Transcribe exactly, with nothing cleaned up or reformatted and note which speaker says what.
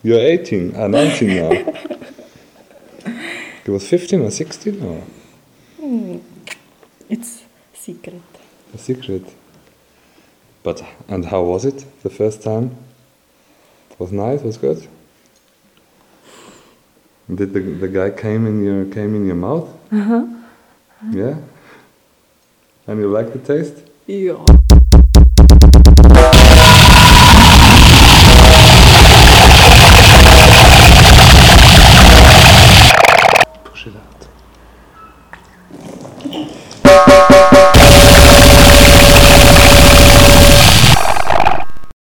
Speaker 1: You're eighteen, uh, nineteen now. It was fifteen or sixteen or?
Speaker 2: Mm. It's secret.
Speaker 1: A secret. But, and how was it the first time? It was nice, was good? Did the the guy came in your came in your mouth?
Speaker 2: Uh-huh.
Speaker 1: Yeah? And you like the taste?
Speaker 2: Ja.